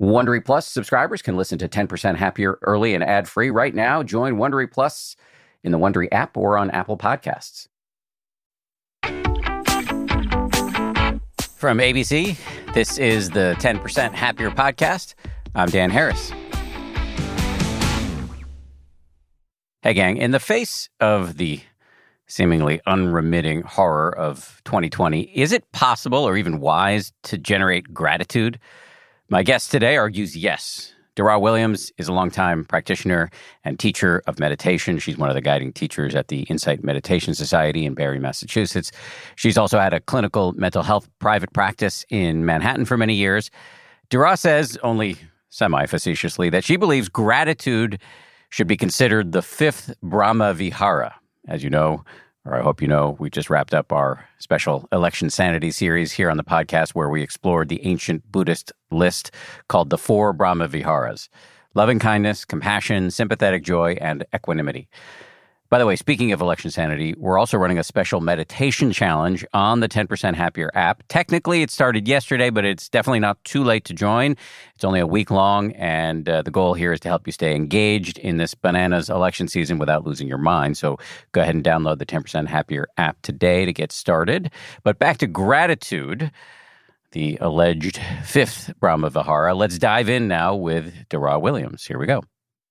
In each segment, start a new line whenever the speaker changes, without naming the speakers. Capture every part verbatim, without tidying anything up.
Wondery Plus subscribers can listen to ten percent Happier early and ad-free right now. Join Wondery Plus in the Wondery app or on Apple Podcasts. From A B C, this is the ten percent Happier podcast. I'm Dan Harris. Hey, gang. In the face of the seemingly unremitting horror of twenty twenty, is it possible or even wise to generate gratitude? My guest today argues yes. Dara Williams is a longtime practitioner and teacher of meditation. She's one of the guiding teachers at the Insight Meditation Society in Barre, Massachusetts. She's also had a clinical mental health private practice in Manhattan for many years. Dara says, only semi-facetiously, that she believes gratitude should be considered the fifth Brahma Vihara. As you know, or I hope you know, we just wrapped up our special Election Sanity series here on the podcast where we explored the ancient Buddhist list called the Four Brahma Viharas: loving kindness, compassion, sympathetic joy, and equanimity. By the way, speaking of Election Sanity, we're also running a special meditation challenge on the ten percent Happier app. Technically, it started yesterday, but it's definitely not too late to join. It's only a week long, and uh, the goal here is to help you stay engaged in this bananas election season without losing your mind. So go ahead and download the ten percent Happier app today to get started. But back to gratitude, the alleged fifth Brahma Vihara. Let's dive in now with Dara Williams. Here we go.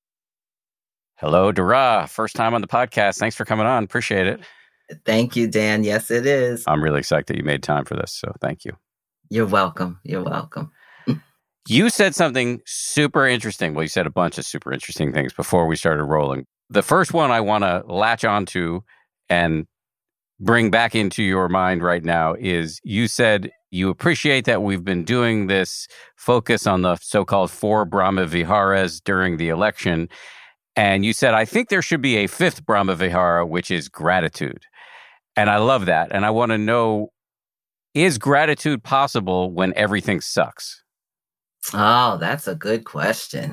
Hello, Dara. First time on the podcast. Thanks for coming on. Appreciate it.
Thank you, Dan. Yes, it is.
I'm really excited that you made time for this, so thank you.
You're welcome. You're welcome.
You said something super interesting. Well, you said a bunch of super interesting things before we started rolling. The first one I want to latch onto and bring back into your mind right now is you said you appreciate that we've been doing this focus on the so-called four Brahma Viharas during the election. And you said, I think there should be a fifth Brahma Vihara, which is gratitude. And I love that. And I want to know, is gratitude possible when everything sucks?
Oh, that's a good question.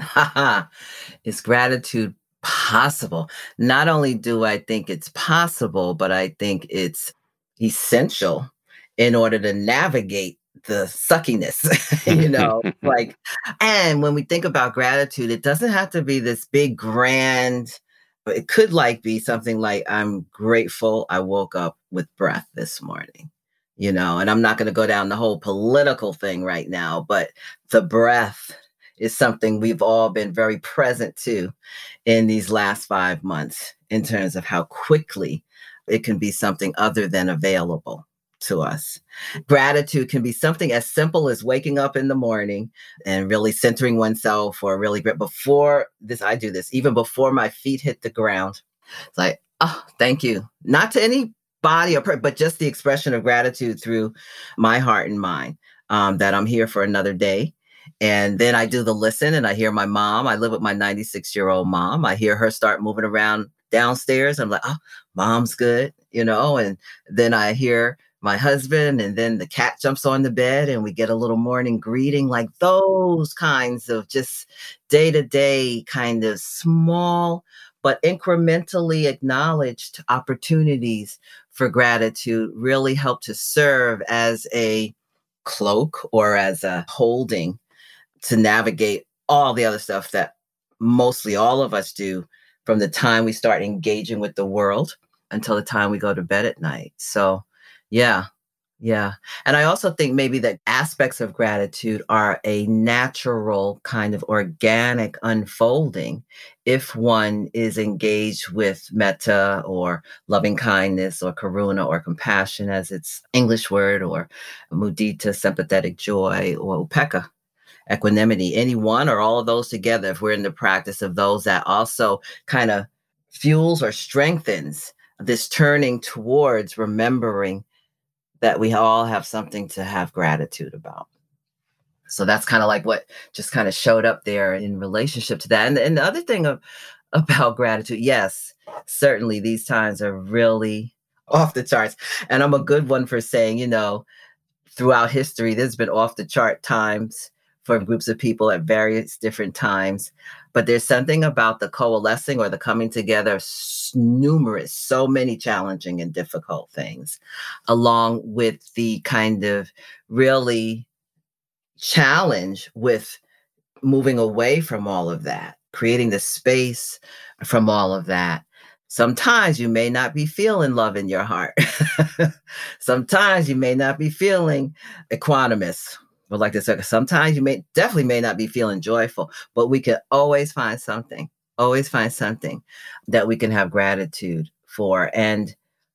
Is gratitude possible? Not only do I think it's possible, but I think it's essential in order to navigate the suckiness, you know, like, and when we think about gratitude, it doesn't have to be this big grand, but it could like be something like, I'm grateful I woke up with breath this morning, you know, and I'm not going to go down the whole political thing right now, but the breath is something we've all been very present to in these last five months in terms of how quickly it can be something other than available to us. Gratitude can be something as simple as waking up in the morning and really centering oneself, or really great before this. I do this even before my feet hit the ground. It's like, oh, thank you. Not to any body or per- but just the expression of gratitude through my heart and mind, um, that I'm here for another day. And then I do the listen, and I hear my mom. I live with my ninety-six year old mom. I hear her start moving around downstairs. I'm like, oh, mom's good, you know, and then I hear my husband, and then the cat jumps on the bed and we get a little morning greeting, like those kinds of just day-to-day kind of small but incrementally acknowledged opportunities for gratitude really help to serve as a cloak or as a holding to navigate all the other stuff that mostly all of us do from the time we start engaging with the world until the time we go to bed at night. So Yeah. Yeah. And I also think maybe that aspects of gratitude are a natural kind of organic unfolding if one is engaged with metta or loving kindness or karuna or compassion as its English word, or mudita, sympathetic joy, or upekkha, equanimity. Any one or all of those together, if we're in the practice of those, that also kind of fuels or strengthens this turning towards remembering that we all have something to have gratitude about. So that's kind of like what just kind of showed up there in relationship to that. And, and the other thing of, about gratitude, yes, certainly these times are really off the charts. And I'm a good one for saying, you know, throughout history, there's been off the chart times for groups of people at various different times. But there's something about the coalescing or the coming together of numerous, so many challenging and difficult things, along with the kind of really challenge with moving away from all of that, creating the space from all of that. Sometimes you may not be feeling love in your heart. Sometimes you may not be feeling equanimous. Or like this, sometimes you may definitely may not be feeling joyful, but we can always find something, always find something that we can have gratitude for. And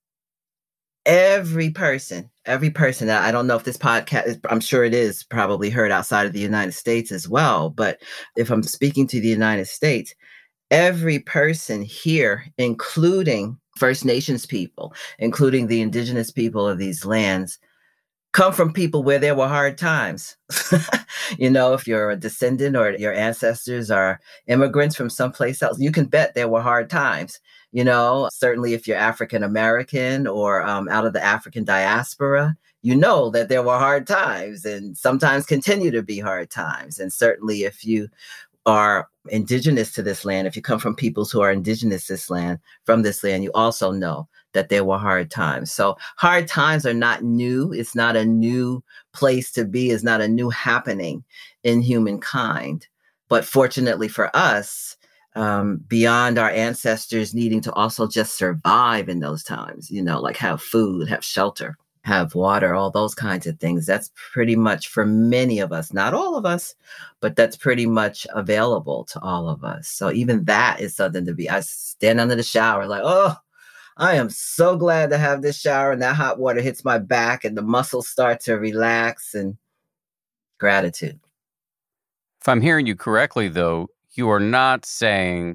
every person, every person, I don't know if this podcast, I'm sure it is probably heard outside of the United States as well. But if I'm speaking to the United States, every person here, including First Nations people, including the indigenous people of these lands, come from people where there were hard times. You know, if you're a descendant or your ancestors are immigrants from someplace else, you can bet there were hard times. You know, certainly if you're African American or um, out of the African diaspora, you know that there were hard times and sometimes continue to be hard times. And certainly if you are indigenous to this land, if you come from peoples who are indigenous to this land, from this land, you also know that there were hard times. So hard times are not new. It's not a new place to be. It's not a new happening in humankind. But fortunately for us, um, beyond our ancestors needing to also just survive in those times, you know, like have food, have shelter, have water, all those kinds of things. That's pretty much for many of us, not all of us, but that's pretty much available to all of us. So even that is something to be, I stand under the shower like, oh, I am so glad to have this shower and that hot water hits my back and the muscles start to relax, and gratitude.
If I'm hearing you correctly, though, you are not saying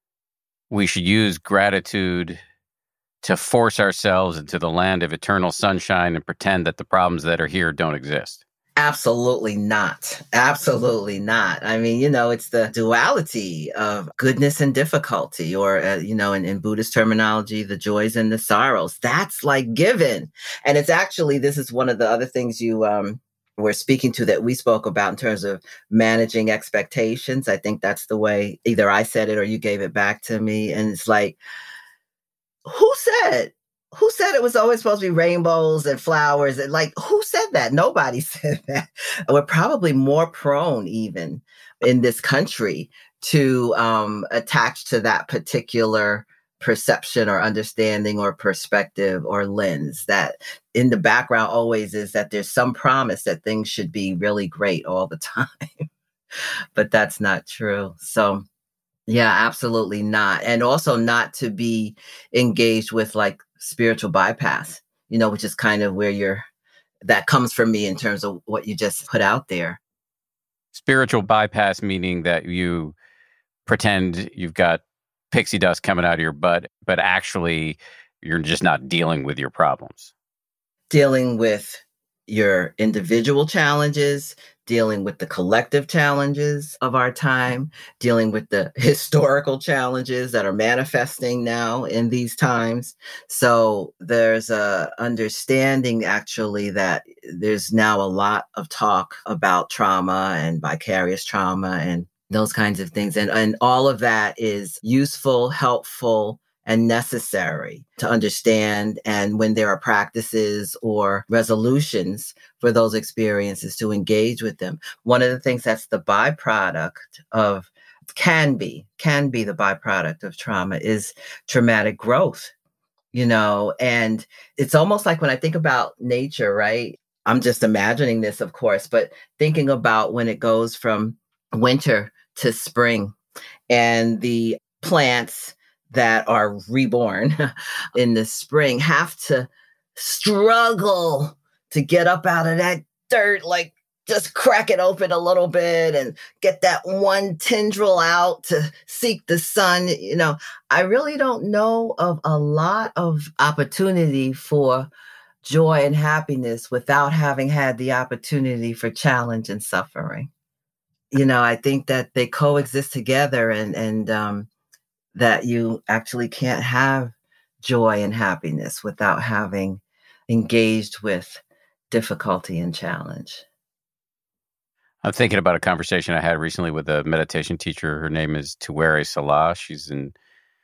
we should use gratitude to force ourselves into the land of eternal sunshine and pretend that the problems that are here don't exist.
Absolutely not. Absolutely not. I mean, you know, it's the duality of goodness and difficulty, or, uh, you know, in, in Buddhist terminology, the joys and the sorrows. That's like given. And it's actually, this is one of the other things you um, were speaking to that we spoke about in terms of managing expectations. I think that's the way either I said it or you gave it back to me. And it's like, who said? Who said it was always supposed to be rainbows and flowers? And like, who said that? Nobody said that. We're probably more prone even in this country to um, attach to that particular perception or understanding or perspective or lens. That in the background always is that there's some promise that things should be really great all the time. But that's not true. So yeah, absolutely not. And also not to be engaged with like spiritual bypass, you know, which is kind of where you're, that comes from me in terms of what you just put out there.
Spiritual bypass meaning that you pretend you've got pixie dust coming out of your butt, but actually you're just not dealing with your problems.
Dealing with your individual challenges, dealing with the collective challenges of our time, dealing with the historical challenges that are manifesting now in these times. So there's a understanding actually that there's now a lot of talk about trauma and vicarious trauma and those kinds of things. And, and all of that is useful, helpful, and necessary to understand. And when there are practices or resolutions for those experiences, to engage with them. One of the things that's the byproduct of, can be, can be the byproduct of trauma is traumatic growth, you know, and it's almost like when I think about nature, right? I'm just imagining this, of course, but thinking about when it goes from winter to spring and the plants that are reborn in the spring have to struggle to get up out of that dirt, like just crack it open a little bit and get that one tendril out to seek the sun. You know, I really don't know of a lot of opportunity for joy and happiness without having had the opportunity for challenge and suffering. You know, I think that they coexist together, and, and, um, that you actually can't have joy and happiness without having engaged with difficulty and challenge.
I'm thinking about a conversation I had recently with a meditation teacher. Her name is Tuwere Salah. She's in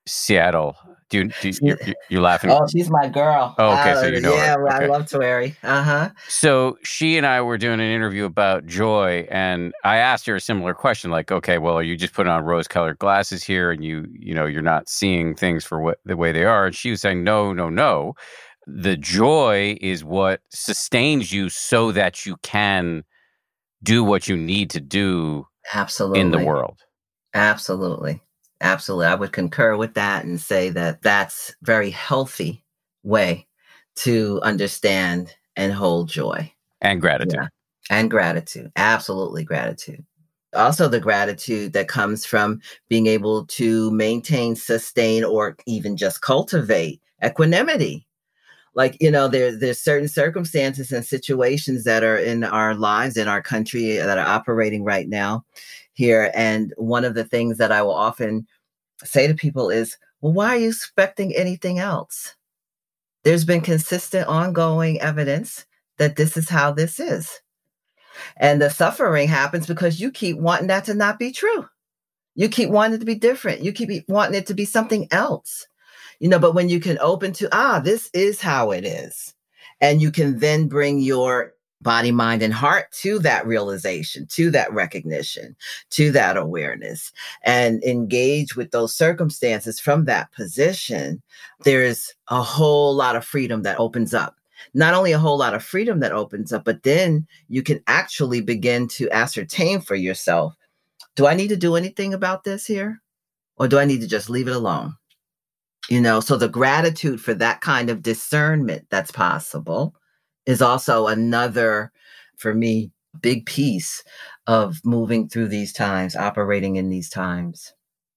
Seattle. Do you, do you,
She,
you, you you laughing?
oh, she's my girl.
Oh, okay. So
Uh,
you know
yeah,
her.
I
Okay.
love Tweri. Uh-huh.
So she and I were doing an interview about joy, and I asked her a similar question, like, okay, well, are you just putting on rose-colored glasses here, and you, you know, you're not seeing things for what the way they are? And she was saying, no, no, no. The joy is what sustains you so that you can do what you need to do in the
Absolutely.
world.
Absolutely. Absolutely. I would concur with that and say that that's very healthy way to understand and hold joy.
And gratitude.
Yeah. And gratitude. Absolutely gratitude. Also the gratitude that comes from being able to maintain, sustain, or even just cultivate equanimity. Like, you know, there, there's certain circumstances and situations that are in our lives, in our country, that are operating right now here. And one of the things that I will often say to people is, well, why are you expecting anything else? There's been consistent, ongoing evidence that this is how this is. And the suffering happens because you keep wanting that to not be true. You keep wanting it to be different. You keep wanting it to be something else. You know, but when you can open to, ah, this is how it is. And you can then bring your body, mind, and heart to that realization, to that recognition, to that awareness, and engage with those circumstances from that position, there's a whole lot of freedom that opens up. Not only a whole lot of freedom that opens up, but then you can actually begin to ascertain for yourself, do I need to do anything about this here? Or do I need to just leave it alone? You know, so the gratitude for that kind of discernment that's possible is also another, for me, big piece of moving through these times, operating in these times.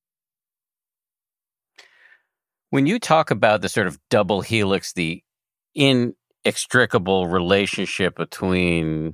When you talk about the sort of double helix, the inextricable relationship between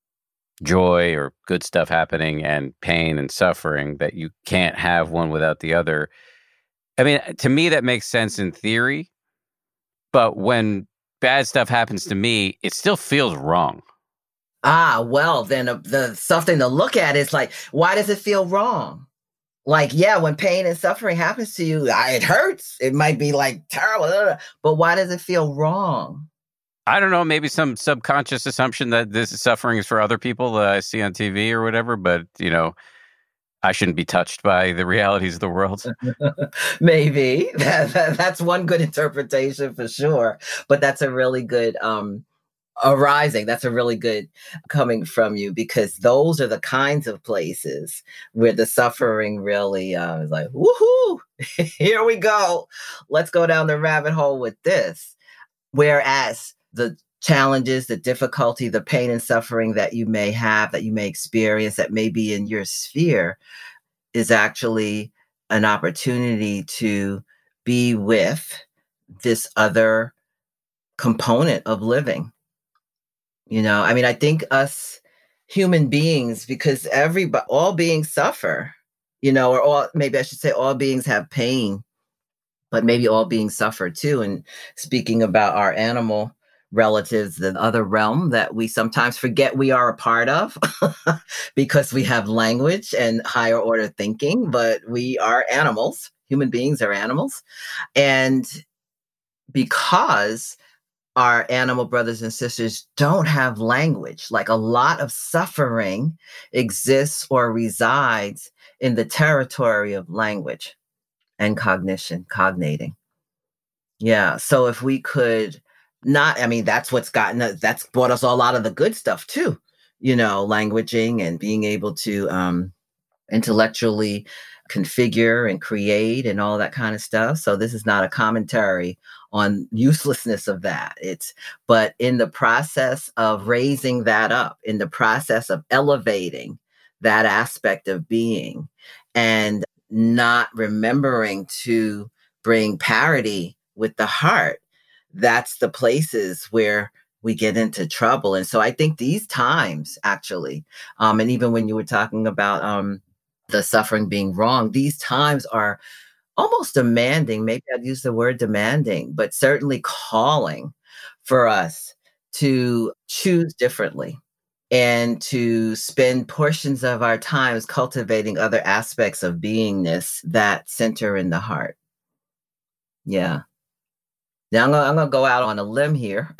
joy or good stuff happening and pain and suffering, that you can't have one without the other. I mean, to me, that makes sense in theory, but when bad stuff happens to me, it still feels wrong.
Ah, well, then uh, the something to look at is like, why does it feel wrong? Like, yeah, when pain and suffering happens to you, ah, it hurts. It might be like terrible, uh, but why does it feel wrong?
I don't know, maybe some subconscious assumption that this suffering is for other people that I see on T V or whatever, but, you know, I shouldn't be touched by the realities of the world.
Maybe that, that- that's one good interpretation for sure. But that's a really good um, arising. That's a really good coming from you, because those are the kinds of places where the suffering really uh, is like, woohoo, here we go. Let's go down the rabbit hole with this. Whereas the challenges, the difficulty, the pain and suffering that you may have, that you may experience, that may be in your sphere, is actually an opportunity to be with this other component of living. You know, I mean, I think us human beings, because everybody, all beings suffer, you know, or all, maybe I should say all beings have pain, but maybe all beings suffer too. And speaking about our animal relatives, the other realm that we sometimes forget we are a part of because we have language and higher order thinking, but we are animals. Human beings are animals. And because our animal brothers and sisters don't have language, like a lot of suffering exists or resides in the territory of language and cognition, cognating. Yeah. So if we could not, I mean, that's what's gotten us, that's brought us a lot of the good stuff too, you know, languaging and being able to um, intellectually configure and create and all that kind of stuff. So this is not a commentary on uselessness of that. It's, but in the process of raising that up, in the process of elevating that aspect of being and not remembering to bring parity with the heart, that's the places where we get into trouble. And so I think these times actually, um, and even when you were talking about um, the suffering being wrong, these times are almost demanding. Maybe I'd use the word demanding, but certainly calling for us to choose differently and to spend portions of our times cultivating other aspects of beingness that center in the heart. Yeah. Now I'm gonna, I'm gonna go out on a limb here.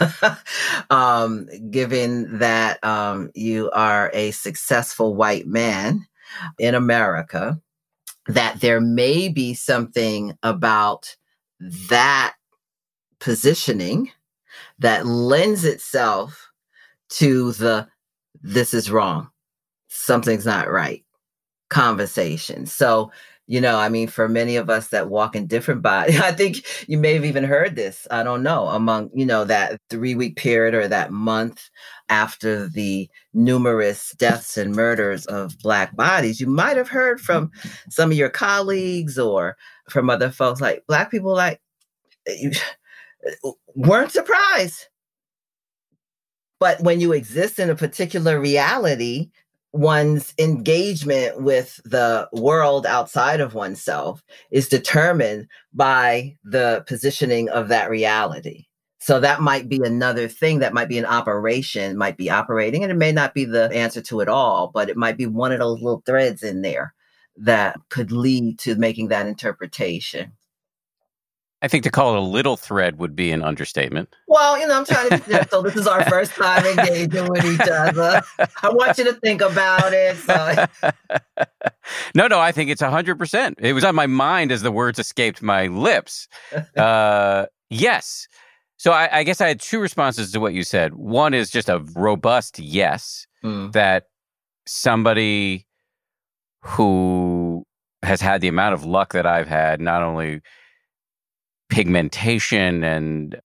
um, given that um, you are a successful white man in America, that there may be something about that positioning that lends itself to the this is wrong, something's not right conversation. So, you know, I mean, for many of us that walk in different bodies, I think you may have even heard this, I don't know, among, you know, that three week period or that month after the numerous deaths and murders of Black bodies, you might have heard from some of your colleagues or from other folks like Black people, like, you weren't surprised. But when you exist in a particular reality, one's engagement with the world outside of oneself is determined by the positioning of that reality. So that might be another thing that might be an operation, might be operating, and it may not be the answer to it all, but it might be one of those little threads in there that could lead to making that interpretation.
I think to call it a little thread would be an understatement.
Well, you know, I'm trying to be gentle. This is our first time engaging with each other. I want you to think about it. So.
No, no, I think it's one hundred percent. It was on my mind as the words escaped my lips. Uh, yes. So I, I guess I had two responses to what you said. One is just a robust yes, mm. that somebody who has had the amount of luck that I've had, not only pigmentation and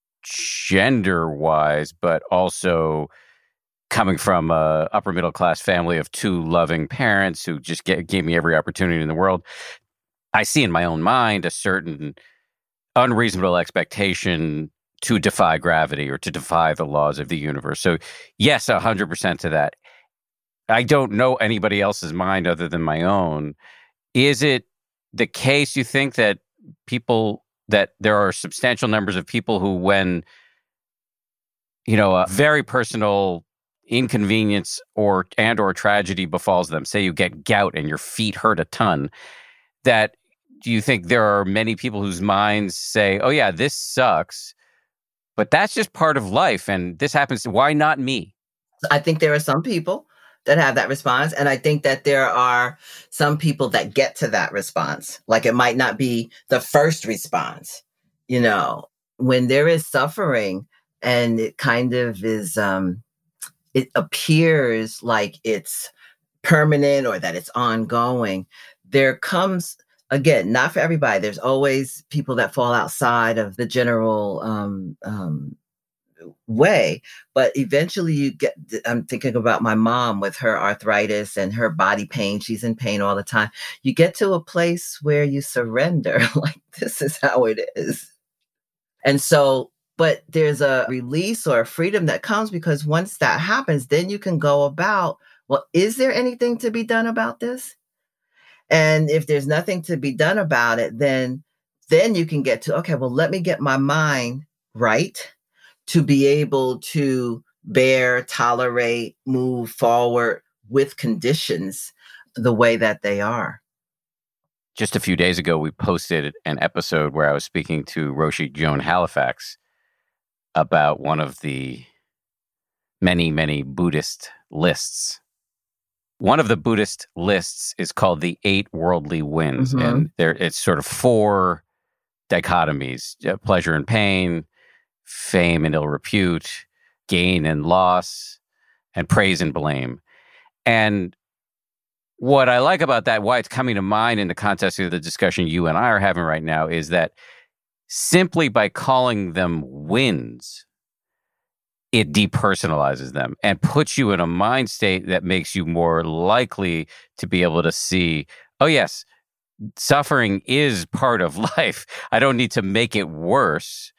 gender-wise, but also coming from a upper middle class family of two loving parents who just get, gave me every opportunity in the world. I see in my own mind a certain unreasonable expectation to defy gravity or to defy the laws of the universe. So yes, one hundred percent to that. I don't know anybody else's mind other than my own. Is it the case, you think, that people... that there are substantial numbers of people who, when, you know, a very personal inconvenience or and or tragedy befalls them, say you get gout and your feet hurt a ton, that do you think there are many people whose minds say, oh yeah, this sucks, but that's just part of life and this happens, why not me?
I think there are some people that have that response. And I think that there are some people that get to that response. Like it might not be the first response, you know, when there is suffering and it kind of is, um, it appears like it's permanent or that it's ongoing. There comes, again, not for everybody. There's always people that fall outside of the general, um, um, way, but eventually you get, I'm thinking about my mom with her arthritis and her body pain. She's in pain all the time. You get to a place where you surrender, like this is how it is. And so, but there's a release or a freedom that comes because once that happens, then you can go about, well, is there anything to be done about this? And if there's nothing to be done about it, then, then you can get to, okay, well, let me get my mind right to be able to bear, tolerate, move forward with conditions the way that they are.
Just a few days ago, we posted an episode where I was speaking to Roshi Joan Halifax about one of the many, many Buddhist lists. One of the Buddhist lists is called the Eight Worldly Winds, mm-hmm. and there it's sort of four dichotomies: uh, pleasure and pain, fame and ill repute, gain and loss, and praise and blame. And what I like about that, why it's coming to mind in the context of the discussion you and I are having right now, is that simply by calling them wins, it depersonalizes them and puts you in a mind state that makes you more likely to be able to see, oh yes, suffering is part of life. I don't need to make it worse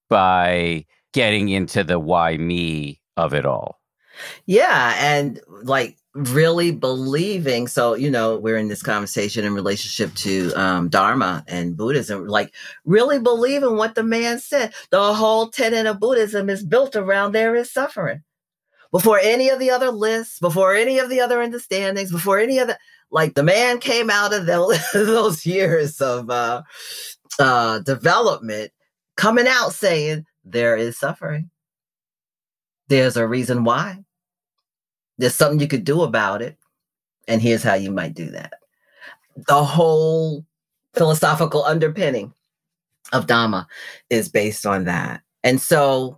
by getting into the why me of it all.
Yeah. And like really believing. So, you know, we're in this conversation in relationship to um, Dharma and Buddhism, like really believing what the man said. The whole tenet of Buddhism is built around there is suffering. before any of the other lists, before any of the other understandings, before any of the, like the man came out of those, those years of uh, uh, development coming out saying there is suffering. There's a reason why. There's something you could do about it. And here's how you might do that. The whole philosophical underpinning of Dhamma is based on that. And so,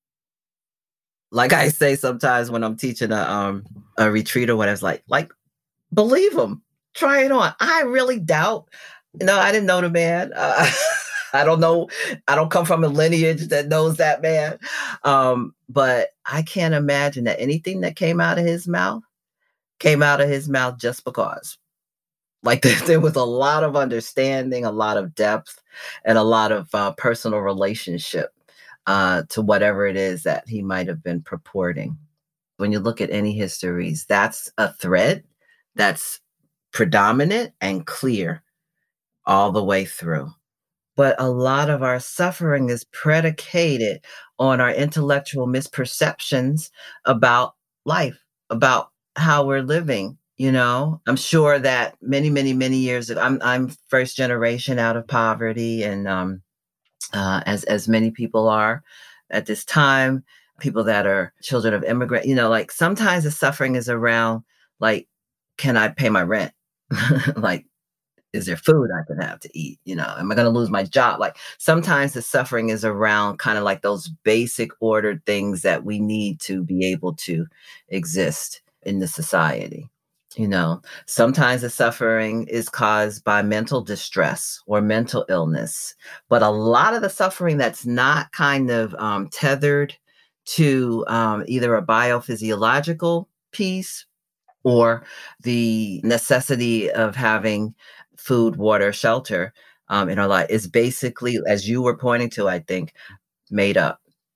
like I say sometimes when I'm teaching a um a retreat or whatever, it's like, like, believe them, try it on. I really doubt. You know, I didn't know the man. Uh, I don't know. I don't come from a lineage that knows that man. Um, but I can't imagine that anything that came out of his mouth came out of his mouth just because. Like there was a lot of understanding, a lot of depth, and a lot of uh, personal relationship uh, to whatever it is that he might have been purporting. When you look at any histories, that's a thread that's predominant and clear all the way through. But a lot of our suffering is predicated on our intellectual misperceptions about life, about how we're living. You know, I'm sure that many, many, many years ago, I'm I'm first generation out of poverty, and um, uh, as as many people are at this time, people that are children of immigrant. You know, like sometimes the suffering is around, like, can I pay my rent? Like, is there food I can have to eat? You know, am I going to lose my job? Like sometimes the suffering is around kind of like those basic ordered things that we need to be able to exist in the society. You know, sometimes the suffering is caused by mental distress or mental illness, but a lot of the suffering that's not kind of um, tethered to um, either a biophysiological piece or the necessity of having food, water, shelter um, in our life is basically, as you were pointing to, I think, made up.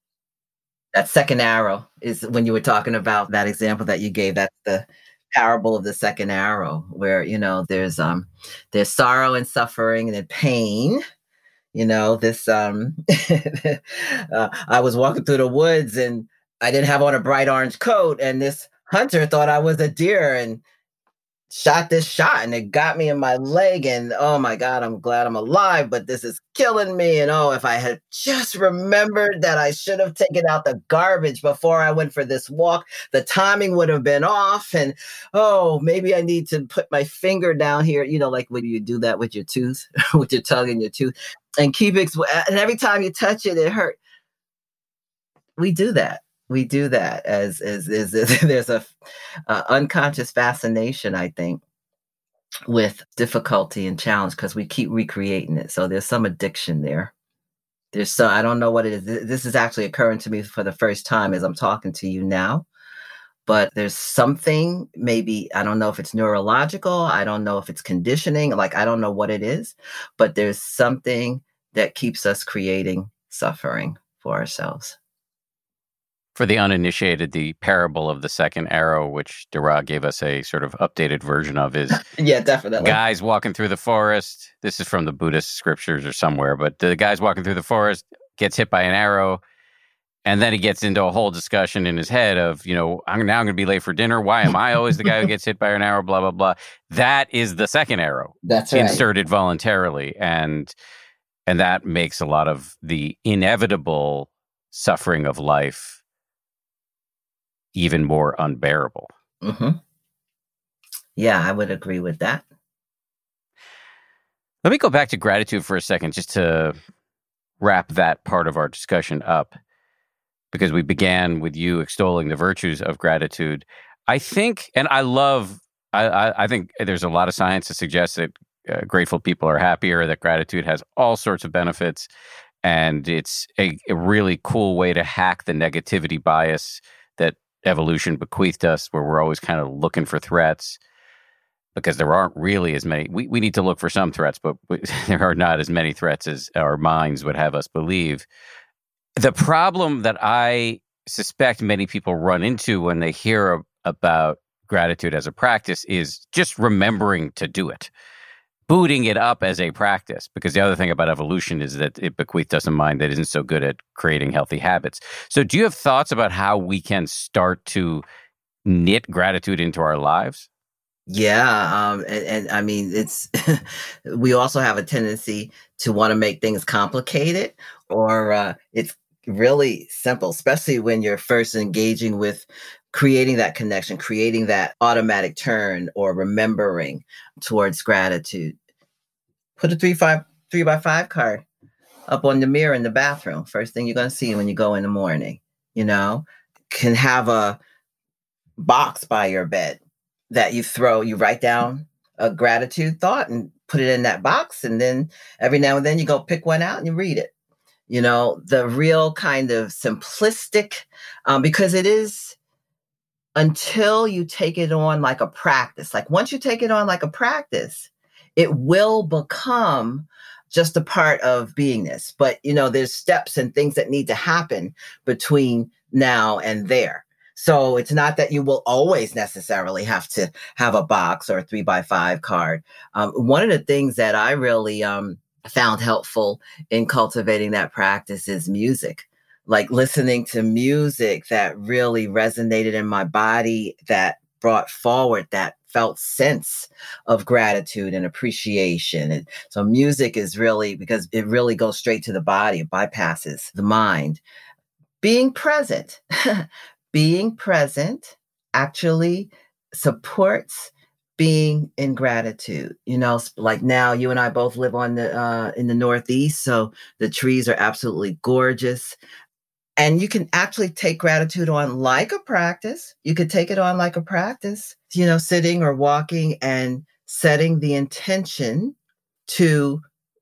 That second arrow is when you were talking about that example that you gave. That's the parable of the second arrow, where you know there's um there's sorrow and suffering and then pain. You know this. Um, uh, I was walking through the woods and I didn't have on a bright orange coat, and this hunter thought I was a deer and shot this shot, and it got me in my leg, and oh my God, I'm glad I'm alive, but this is killing me. And oh, if I had just remembered that I should have taken out the garbage before I went for this walk, the timing would have been off. And oh, maybe I need to put my finger down here, you know, like when you do that with your tooth, with your tongue in your tooth, and keep exp- and every time you touch it, it hurt. We do that. We do that as, as, as, as there's a uh, unconscious fascination, I think, with difficulty and challenge because we keep recreating it. So there's some addiction there. There's so I don't know what it is. This is actually occurring to me for the first time as I'm talking to you now. But there's something, maybe, I don't know if it's neurological. I don't know if it's conditioning. Like, I don't know what it is. But there's something that keeps us creating suffering for ourselves.
For the uninitiated, the parable of the second arrow, which Dara gave us a sort of updated version of, is
yeah, definitely.
Guys walking through the forest. This is from the Buddhist scriptures or somewhere, but the guy's walking through the forest, gets hit by an arrow, and then he gets into a whole discussion in his head of, you know, I'm now going to be late for dinner. Why am I always the guy who gets hit by an arrow? Blah, blah, blah. That is the second arrow.
That's right.
Inserted voluntarily. And, and that makes a lot of the inevitable suffering of life even more unbearable.
Mm-hmm. Yeah, I would agree with that.
Let me go back to gratitude for a second, just to wrap that part of our discussion up, because we began with you extolling the virtues of gratitude. I think, and I love, I, I, I think there's a lot of science to suggest that uh, grateful people are happier, that gratitude has all sorts of benefits, and it's a, a really cool way to hack the negativity bias that evolution bequeathed us, where we're always kind of looking for threats, because there aren't really as many. We, we need to look for some threats, but we, there are not as many threats as our minds would have us believe. The problem that I suspect many people run into when they hear about gratitude as a practice is just remembering to do it. booting it up as a practice, because the other thing about evolution is that it bequeathed us a mind that isn't so good at creating healthy habits. So do you have thoughts about how we can start to knit gratitude into our lives?
Yeah, um, and, and I mean, it's we also have a tendency to want to make things complicated, or uh, it's really simple, especially when you're first engaging with creating that connection, creating that automatic turn or remembering towards gratitude. Put a three five three by five card up on the mirror in the bathroom. First thing you're going to see when you go in the morning. You know, can have a box by your bed that you throw, you write down a gratitude thought and put it in that box. And then every now and then you go pick one out and you read it. You know, the real kind of simplistic, um, because it is until you take it on like a practice. Like once you take it on like a practice, it will become just a part of beingness. But, you know, there's steps and things that need to happen between now and there. So it's not that you will always necessarily have to have a box or a three by five card. Um, one of the things that I really um, found helpful in cultivating that practice is music, like listening to music that really resonated in my body, that brought forward that felt sense of gratitude and appreciation. And so music is really, because it really goes straight to the body, it bypasses the mind. Being present. Being present actually supports being in gratitude. You know, like now you and I both live on the uh, in the Northeast, so the trees are absolutely gorgeous. And you can actually take gratitude on like a practice. You could take it on like a practice, you know, sitting or walking and setting the intention to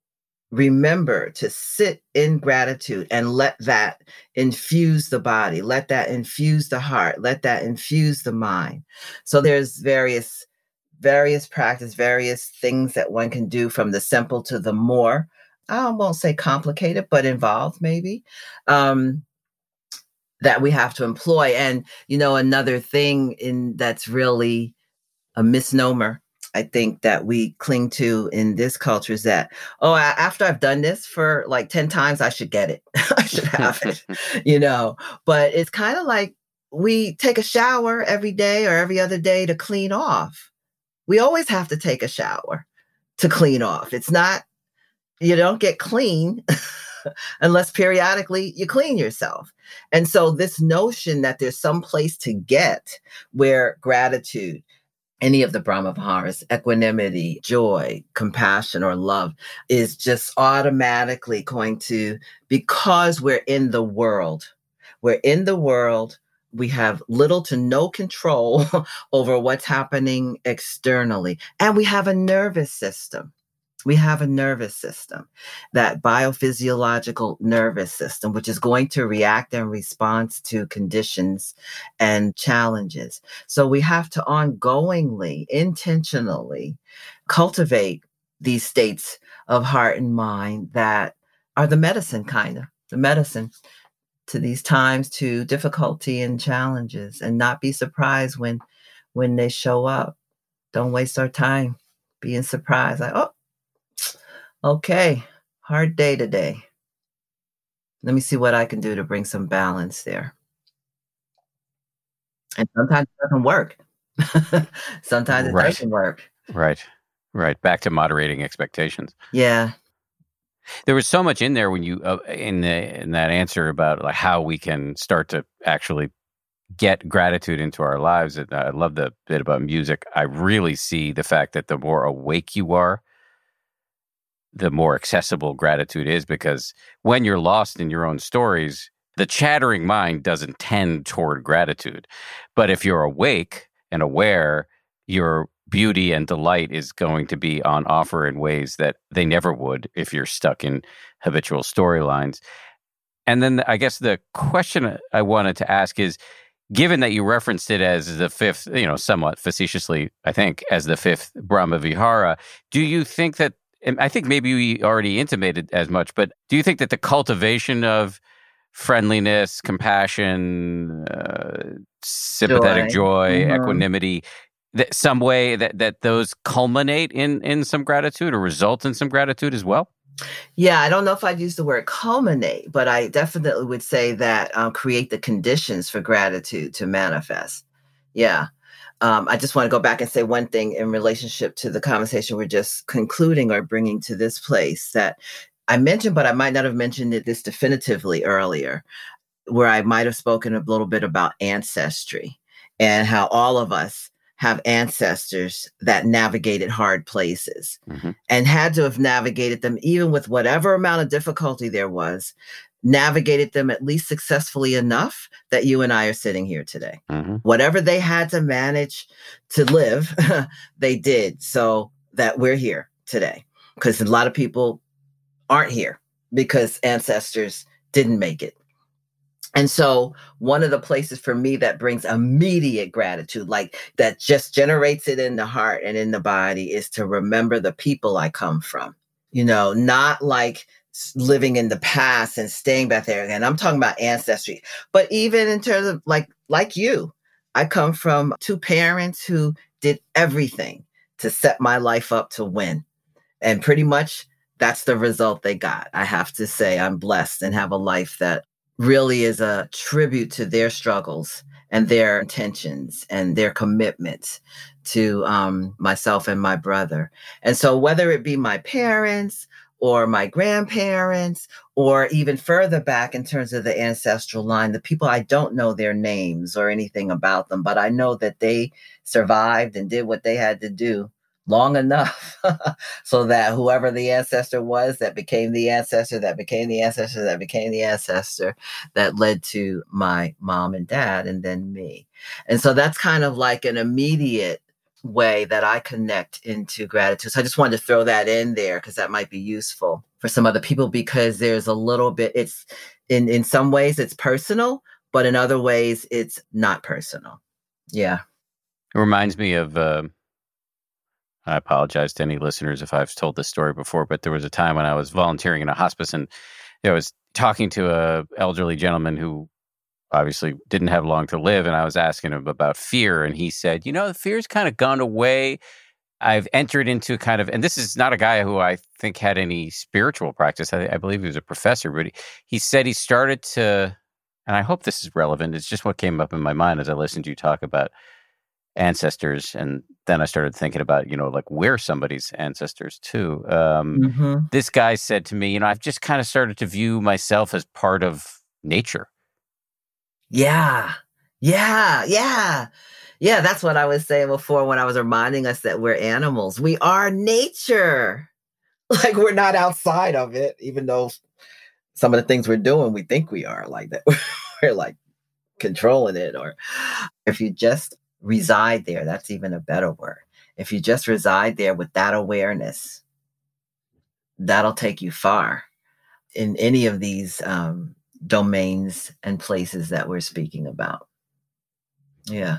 remember to sit in gratitude and let that infuse the body, let that infuse the heart, let that infuse the mind. So there's various, various practice, various things that one can do, from the simple to the more, I won't say complicated, but involved maybe, um, that we have to employ. And, you know, another thing in that's really a misnomer, I think, that we cling to in this culture is that, oh, I, after I've done this for like ten times, I should get it. I should have it, you know, but it's kind of like we take a shower every day or every other day to clean off. We always have to take a shower to clean off. It's not, you don't get clean unless periodically you clean yourself. And so this notion that there's some place to get where gratitude, any of the Brahma Viharas, equanimity, joy, compassion, or love, is just automatically going to, because we're in the world, we're in the world, we have little to no control over what's happening externally. And we have a nervous system. We have a nervous system, that biophysiological nervous system, which is going to react in response to conditions and challenges. So we have to ongoingly, intentionally cultivate these states of heart and mind that are the medicine, kind of, the medicine to these times, to difficulty and challenges, and not be surprised when, when they show up. Don't waste our time being surprised. Like, oh, okay, hard day today. Let me see what I can do to bring some balance there. And sometimes it doesn't work. Sometimes it
Right.
doesn't work.
Right. Right. Back to moderating expectations.
Yeah.
There was so much in there when you uh, in the in that answer about like how we can start to actually get gratitude into our lives. And I love the bit about music. I really see the fact that the more awake you are, the more accessible gratitude is, because when you're lost in your own stories, the chattering mind doesn't tend toward gratitude. But if you're awake and aware, your beauty and delight is going to be on offer in ways that they never would if you're stuck in habitual storylines. And then I guess the question I wanted to ask is, given that you referenced it as the fifth, you know, somewhat facetiously, I think, as the fifth Brahma Vihara, do you think that, and I think maybe we already intimated as much, but do you think that the cultivation of friendliness, compassion, uh, sympathetic
Joy.
joy,
Mhm.
equanimity that some way that, that those culminate in, in some gratitude or result in some gratitude as well?
Yeah, I don't know if I'd use the word culminate, but I definitely would say that um, create the conditions for gratitude to manifest. Yeah. Um, I just want to go back and say one thing in relationship to the conversation we're just concluding or bringing to this place that I mentioned, but I might not have mentioned it this definitively earlier, where I might have spoken a little bit about ancestry and how all of us have ancestors that navigated hard places
Mm-hmm.
and had to have navigated them, even with whatever amount of difficulty there was, navigated them at least successfully enough that you and I are sitting here today.
Mm-hmm.
Whatever they had to manage to live, they did so that we're here today. Because a lot of people aren't here because ancestors didn't make it. And so one of the places for me that brings immediate gratitude, like that just generates it in the heart and in the body, is to remember the people I come from. You know, not like living in the past and staying back there. And I'm talking about ancestry. But even in terms of like, like you, I come from two parents who did everything to set my life up to win. And pretty much that's the result they got. I have to say I'm blessed and have a life that really is a tribute to their struggles and their intentions and their commitments to um, myself and my brother. And so whether it be my parents or my grandparents, or even further back in terms of the ancestral line, the people, I don't know their names or anything about them, but I know that they survived and did what they had to do long enough so that whoever the ancestor was that became the ancestor, that became the ancestor, that became the ancestor that led to my mom and dad and then me. And so that's kind of like an immediate way that I connect into gratitude. So I just wanted to throw that in there because that might be useful for some other people, because there's a little bit, it's in, in some ways it's personal, but in other ways it's not personal. Yeah.
It reminds me of, uh, I apologize to any listeners if I've told this story before, but there was a time when I was volunteering in a hospice and I was talking to a elderly gentleman who obviously didn't have long to live. And I was asking him about fear. And he said, you know, the fear's kind of gone away. I've entered into kind of, and this is not a guy who I think had any spiritual practice. I, I believe he was a professor, but he, he said he started to, and I hope this is relevant. It's just what came up in my mind as I listened to you talk about ancestors. And then I started thinking about, you know, like we're somebody's ancestors too. Um,
Mm-hmm.
This guy said to me, you know, I've just kind of started to view myself as part of nature.
Yeah. Yeah. Yeah. Yeah. That's what I was saying before when I was reminding us that we're animals. We are nature. Like we're not outside of it, even though some of the things we're doing, we think we are like that. We're like controlling it. Or if you just reside there, that's even a better word. If you just reside there with that awareness, that'll take you far in any of these um, domains and places that we're speaking about. Yeah.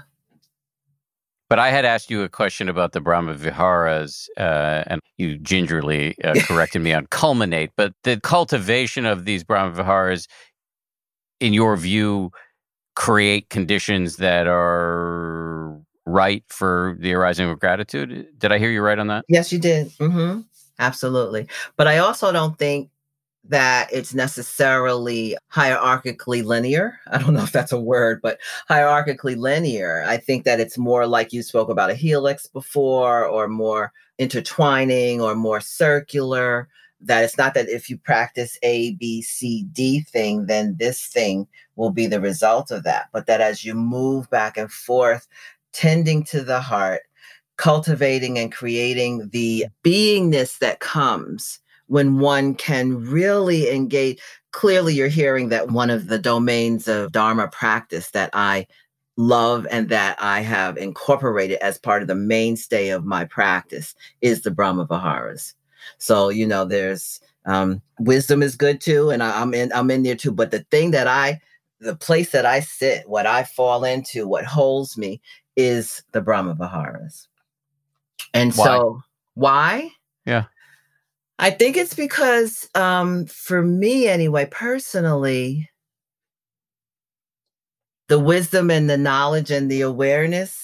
But I had asked you a question about the Brahma Viharas, uh, and you gingerly uh, corrected me on culminate. But the cultivation of these Brahma Viharas, in your view, create conditions that are right for the arising of gratitude? Did I hear you right on that?
Yes, you did. Mm-hmm. Absolutely. But I also don't think that it's necessarily hierarchically linear. I don't know if that's a word, but hierarchically linear. I think that it's more like you spoke about a helix before, or more intertwining or more circular. That it's not that if you practice A, B, C, D thing, then this thing will be the result of that. But that as you move back and forth, tending to the heart, cultivating and creating the beingness that comes when one can really engage. Clearly, you're hearing that one of the domains of Dharma practice that I love and that I have incorporated as part of the mainstay of my practice is the Brahma Viharas. So, you know, there's um, wisdom is good too, and I, I'm in I'm in there too. But the thing that I, the place that I sit, what I fall into, what holds me, is the Brahma Viharas. And
Why?
so, why?
Yeah.
I think it's because, um, for me anyway, personally, the wisdom and the knowledge and the awareness.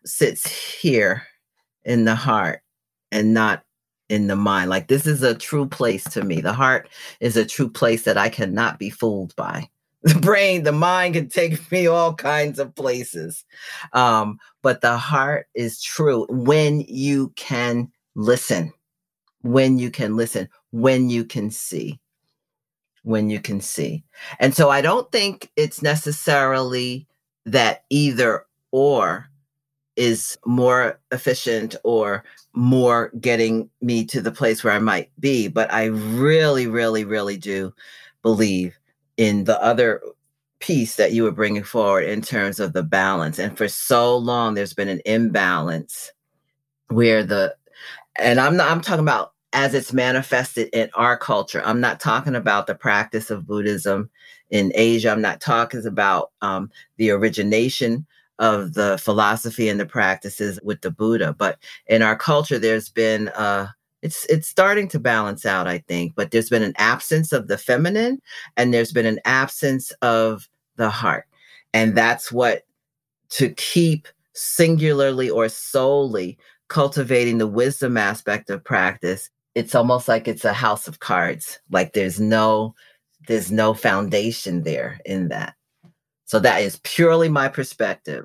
sits here in the heart and not in the mind. Like, this is a true place to me. The heart is a true place that I cannot be fooled by. The brain, the mind can take me all kinds of places. Um, but the heart is true when you can listen, when you can listen, when you can see, when you can see. And so I don't think it's necessarily that either or is more efficient or more getting me to the place where I might be. But I really, really, really do believe in the other piece that you were bringing forward in terms of the balance. And for so long, there's been an imbalance where the, and I'm not, I'm talking about as it's manifested in our culture. I'm not talking about the practice of Buddhism in Asia. I'm not talking about um, the origination of the philosophy and the practices with the Buddha. But in our culture, there's been, uh, it's it's starting to balance out, I think, but there's been an absence of the feminine and there's been an absence of the heart. And that's what, to keep singularly or solely cultivating the wisdom aspect of practice, it's almost like it's a house of cards. Like there's no, there's no foundation there in that. So that is purely my perspective.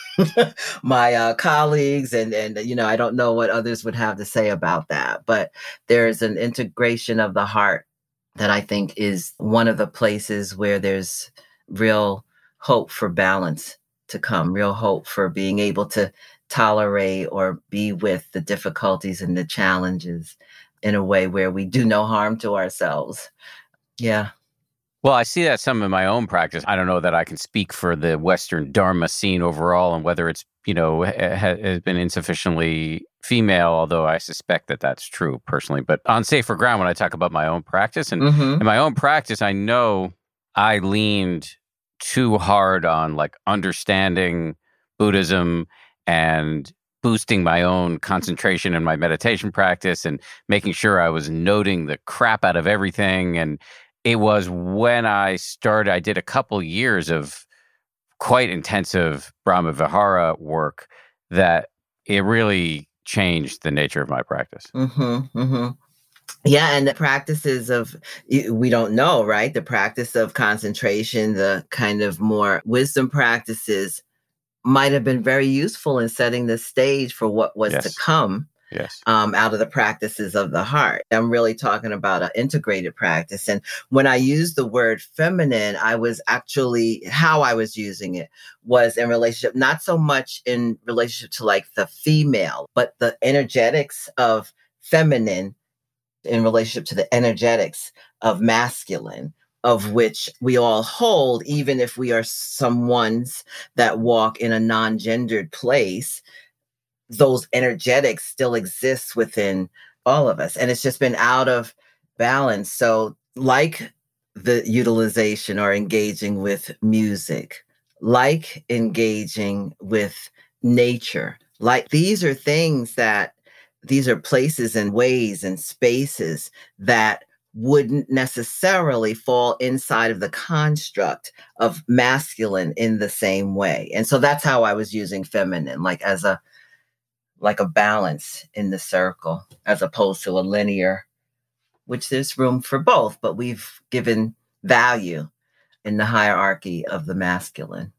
My uh, colleagues and, and, you know, I don't know what others would have to say about that, but there's an integration of the heart that I think is one of the places where there's real hope for balance to come, real hope for being able to tolerate or be with the difficulties and the challenges in a way where we do no harm to ourselves. Yeah.
Well, I see that some in my own practice. I don't know that I can speak for the Western Dharma scene overall and whether it's, you know, ha- has been insufficiently female, although I suspect that that's true personally. But on safer ground, when I talk about my own practice and
Mm-hmm.
in my own practice, I know I leaned too hard on like understanding Buddhism and boosting my own concentration in my meditation practice and making sure I was noting the crap out of everything. And it was when I started, I did a couple years of quite intensive Brahma Vihara work that it really changed the nature of my practice.
Mm-hmm, mm-hmm. Yeah, and the practices of, we don't know, right? The practice of concentration, the kind of more wisdom practices might have been very useful in setting the stage for what was
Yes.
to come.
Yes.
Um, out of the practices of the heart. I'm really talking about an integrated practice. And when I used the word feminine, I was actually, how I was using it was in relationship, not so much in relationship to like the female, but the energetics of feminine in relationship to the energetics of masculine, of which we all hold, even if we are someones that walk in a non-gendered place. Those energetics still exist within all of us. And it's just been out of balance. So like the utilization or engaging with music, like engaging with nature, like these are things that, these are places and ways and spaces that wouldn't necessarily fall inside of the construct of masculine in the same way. And so that's how I was using feminine, like as a like a balance in the circle, as opposed to a linear, which there's room for both, but we've given value in the hierarchy of the masculine.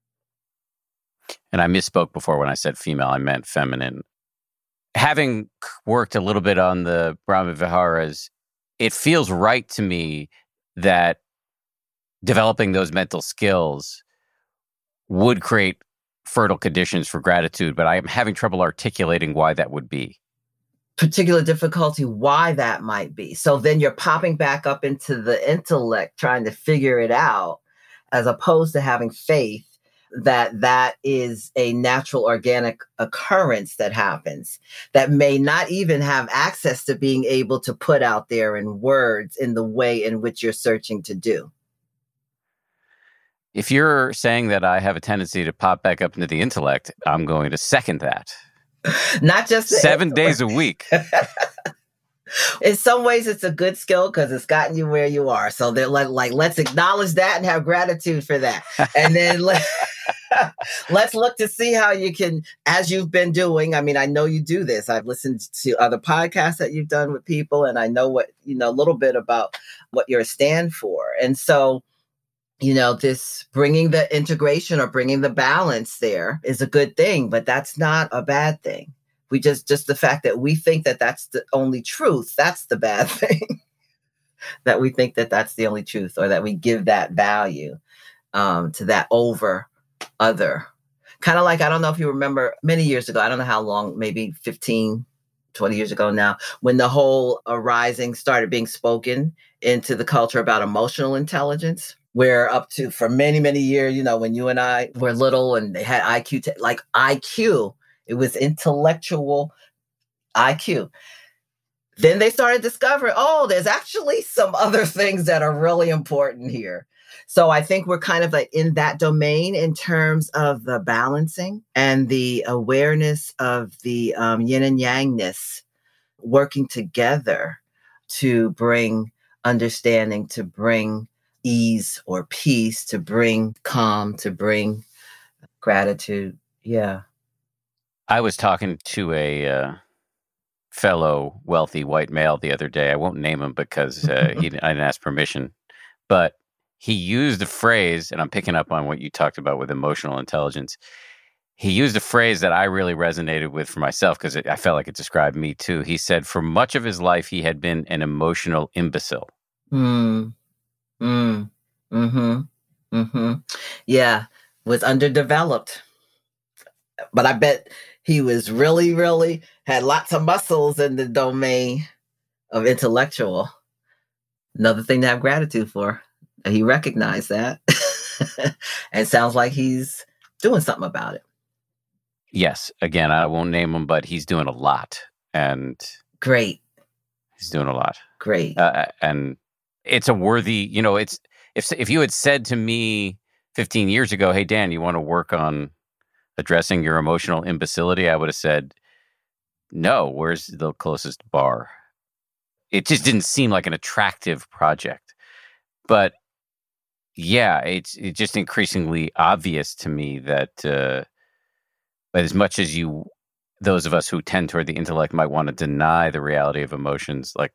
And I misspoke before when I said female, I meant feminine. Having worked a little bit on the Brahma Viharas, it feels right to me that developing those mental skills would create fertile conditions for gratitude, but I am having trouble articulating why that would be.
Particular difficulty, why that might be. So then you're popping back up into the intellect, trying to figure it out, as opposed to having faith that that is a natural organic occurrence that happens, that may not even have access to being able to put out there in words in the way in which you're searching to do.
If you're saying that I have a tendency to pop back up into the intellect, I'm going to second that.
Not just
seven days a week.
In some ways, it's a good skill because it's gotten you where you are. So they're like, like, let's acknowledge that and have gratitude for that. And then let Let's look to see how you can, as you've been doing. I mean, I know you do this. I've listened to other podcasts that you've done with people, and I know what, you know, a little bit about what you're a stand for. And so, you know, this bringing the integration or bringing the balance there is a good thing, but that's not a bad thing. We just, just the fact that we think that that's the only truth, that's the bad thing. That we think that that's the only truth, or that we give that value um, to that over other. Kind of like, I don't know if you remember many years ago, I don't know how long, maybe fifteen, twenty years ago now, when the whole arising started being spoken into the culture about emotional intelligence, where up to, for many, many years, you know, when you and I were little and they had I Q, t- like I Q, it was intellectual I Q. Then they started discovering, oh, there's actually some other things that are really important here. So I think we're kind of like in that domain in terms of the balancing and the awareness of the um, yin and yangness working together to bring understanding, to bring ease or peace, to bring calm, to bring gratitude. Yeah.
I was talking to a uh, fellow wealthy white male the other day. I won't name him because uh, he, I didn't ask permission, but he used a phrase, and I'm picking up on what you talked about with emotional intelligence. He used a phrase that I really resonated with for myself because I felt like it described me too. He said, for much of his life, he had been an emotional imbecile.
Mm. Mm. Mm-hmm. Mm-hmm. Yeah. Was underdeveloped. But I bet he was really, really had lots of muscles in the domain of intellectual. Another thing to have gratitude for. He recognized that. And sounds like he's doing something about it.
Yes. Again, I won't name him, but he's doing a lot. And
great.
He's doing a lot.
Great.
Uh, and it's a worthy, you know, it's, if if you had said to me fifteen years ago, hey, Dan, you want to work on addressing your emotional imbecility, I would have said, no, where's the closest bar? It just didn't seem like an attractive project. But yeah, it's, it's just increasingly obvious to me that uh, as much as you, those of us who tend toward the intellect might want to deny the reality of emotions, like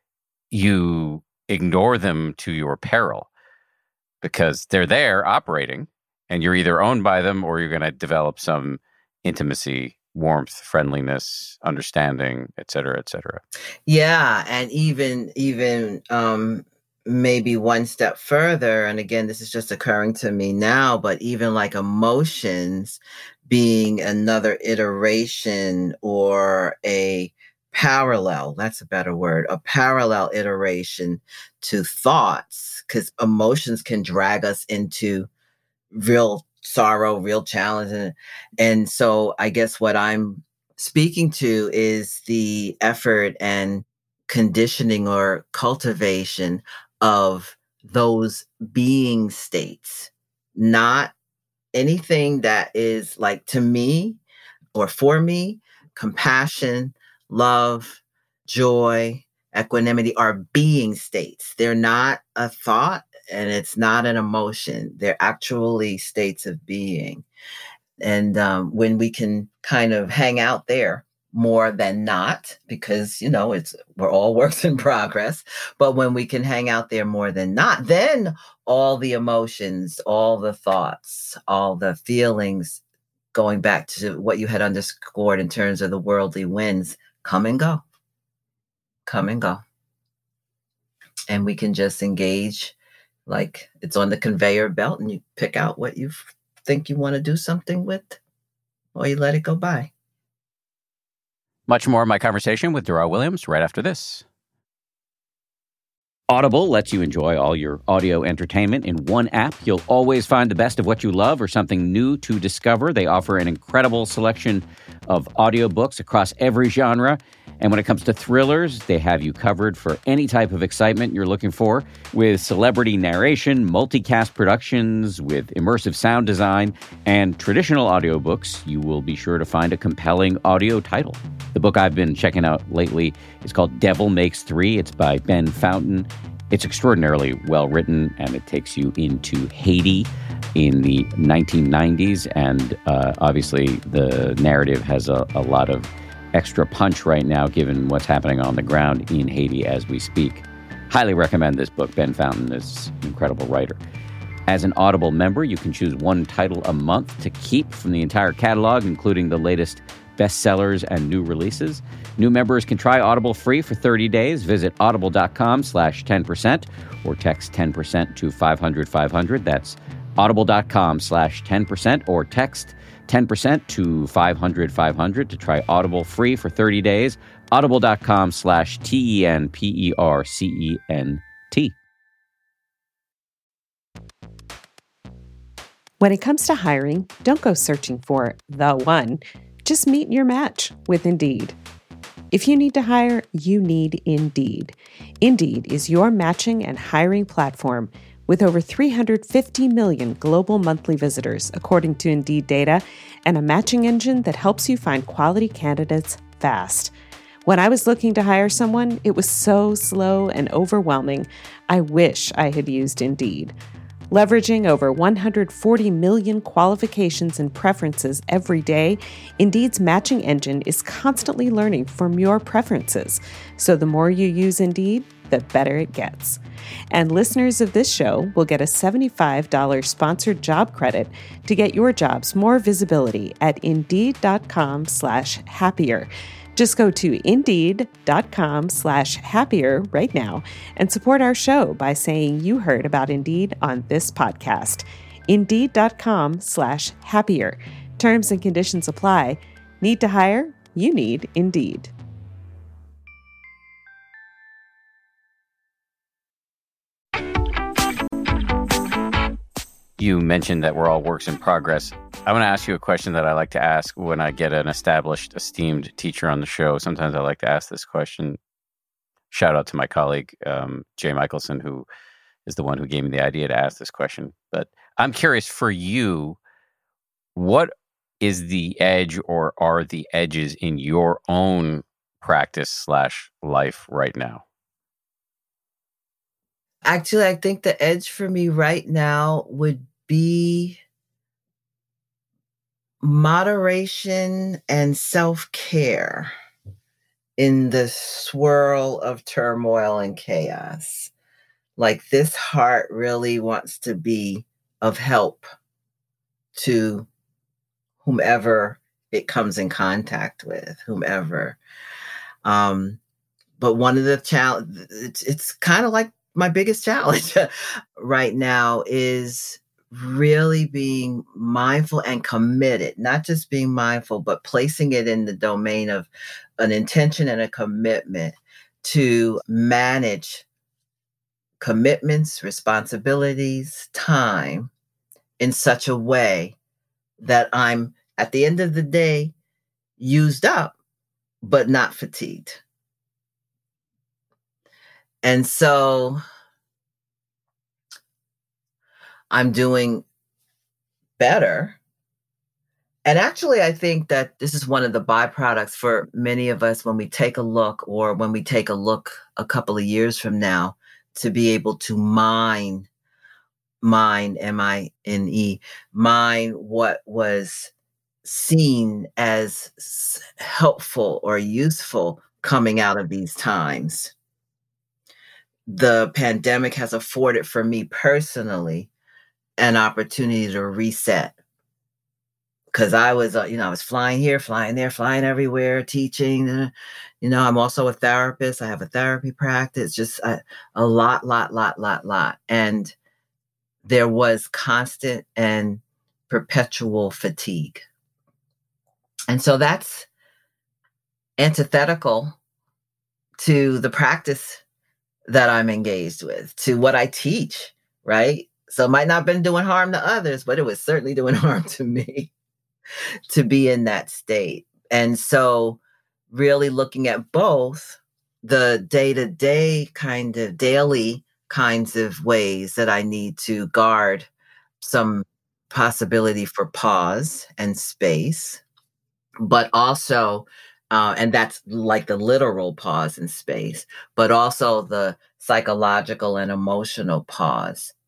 you ignore them to your peril because they're there operating and you're either owned by them or you're going to develop some intimacy, warmth, friendliness, understanding, et cetera, et cetera.
Yeah. And even, even, um, maybe one step further, and again, this is just occurring to me now, but even like emotions being another iteration or a parallel, that's a better word, a parallel iteration to thoughts, because emotions can drag us into real sorrow, real challenge. And, and so I guess what I'm speaking to is the effort and conditioning or cultivation of those being states, not anything that is like to me or for me, compassion, love, joy, equanimity are being states. They're not a thought and it's not an emotion. They're actually states of being. And um, when we can kind of hang out there more than not, because, you know, it's, we're all works in progress, but when we can hang out there more than not, then all the emotions, all the thoughts, all the feelings, going back to what you had underscored in terms of the worldly winds, come and go, come and go. And we can just engage like it's on the conveyor belt and you pick out what you think you want to do something with, or you let it go by.
Much more of my conversation with Darrell Williams right after this. Audible lets you enjoy all your audio entertainment in one app. You'll always find the best of what you love or something new to discover. They offer an incredible selection of audiobooks across every genre. And when it comes to thrillers, they have you covered for any type of excitement you're looking for. With celebrity narration, multicast productions, with immersive sound design, and traditional audiobooks, you will be sure to find a compelling audio title. The book I've been checking out lately is called Devil Makes Three. It's by Ben Fountain. It's extraordinarily well written, and it takes you into Haiti, in the nineteen nineties, and uh, obviously the narrative has a, a lot of extra punch right now given what's happening on the ground in Haiti as we speak. Highly recommend this book. Ben Fountain is an incredible writer. As an Audible member, you can choose one title a month to keep from the entire catalog, including the latest bestsellers and new releases. New members can try Audible free for thirty days. Visit audible.com slash 10% or text ten percent to five hundred five hundred. That's audible.com slash 10% or text ten percent to five hundred five hundred to try Audible free for thirty days. Audible.com slash T E N P E R C E N T.
When it comes to hiring, don't go searching for the one. Just meet your match with Indeed. If you need to hire, you need Indeed. Indeed is your matching and hiring platform with over three hundred fifty million global monthly visitors, according to Indeed data, and a matching engine that helps you find quality candidates fast. When I was looking to hire someone, it was so slow and overwhelming. I wish I had used Indeed. Leveraging over one hundred forty million qualifications and preferences every day, Indeed's matching engine is constantly learning from your preferences. So the more you use Indeed, the better it gets. And listeners of this show will get a seventy-five dollars sponsored job credit to get your jobs more visibility at Indeed.com slash happier. Just go to Indeed.com slash happier right now and support our show by saying you heard about Indeed on this podcast. Indeed.com slash happier. Terms and conditions apply. Need to hire? You need Indeed.
You mentioned that we're all works in progress. I want to ask you a question that I like to ask when I get an established, esteemed teacher on the show. Sometimes I like to ask this question. Shout out to my colleague, um, Jay Michelson, who is the one who gave me the idea to ask this question. But I'm curious, for you, what is the edge or are the edges in your own practice slash life right now?
Actually, I think the edge for me right now would be moderation and self-care in the swirl of turmoil and chaos. Like, this heart really wants to be of help to whomever it comes in contact with, whomever. Um, but one of the challenge, it's, it's kind of like my biggest challenge right now is really being mindful and committed, not just being mindful, but placing it in the domain of an intention and a commitment to manage commitments, responsibilities, time in such a way that I'm, at the end of the day, used up, but not fatigued. And so I'm doing better. And actually, I think that this is one of the byproducts for many of us when we take a look, or when we take a look a couple of years from now, to be able to mine, mine, M I N E, mine what was seen as helpful or useful coming out of these times. The pandemic has afforded for me personally an opportunity to reset. Because I was, uh, you know, I was flying here, flying there, flying everywhere, teaching. Uh, you know, I'm also a therapist. I have a therapy practice, just a, a lot, lot, lot, lot, lot. And there was constant and perpetual fatigue. And so that's antithetical to the practice that I'm engaged with, to what I teach, right? So it might not have been doing harm to others, but it was certainly doing harm to me to be in that state. And so really looking at both the day-to-day kind of daily kinds of ways that I need to guard some possibility for pause and space, but also Uh, and that's like the literal pause in space, but also the psychological and emotional pause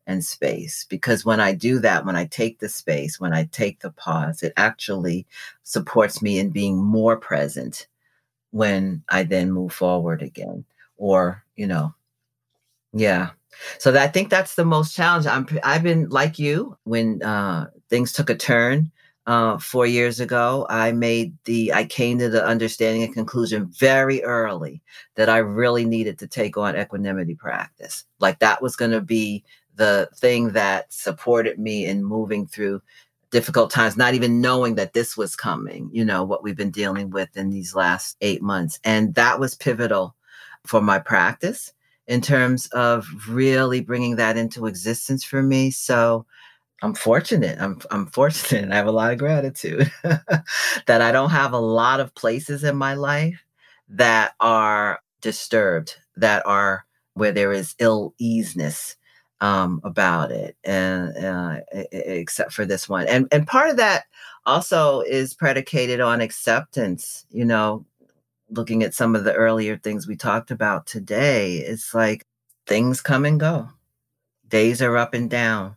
and space. Because when I do that, when I take the space, when I take the pause, it actually supports me in being more present when I then move forward again. Or, you know, yeah. So that, I think that's the most challenging. I'm, I've been like you when uh, things took a turn uh, four years ago. I made the, I came to the understanding and conclusion very early that I really needed to take on equanimity practice. Like that was going to be the thing that supported me in moving through difficult times, not even knowing that this was coming, you know, what we've been dealing with in these last eight months. And that was pivotal for my practice in terms of really bringing that into existence for me. So I'm fortunate. I'm I'm fortunate. I have a lot of gratitude that I don't have a lot of places in my life that are disturbed, that are where there is ill-easiness um, about it, and uh, except for this one. And and part of that also is predicated on acceptance. You know, looking at some of the earlier things we talked about today, it's like things come and go. Days are up and down.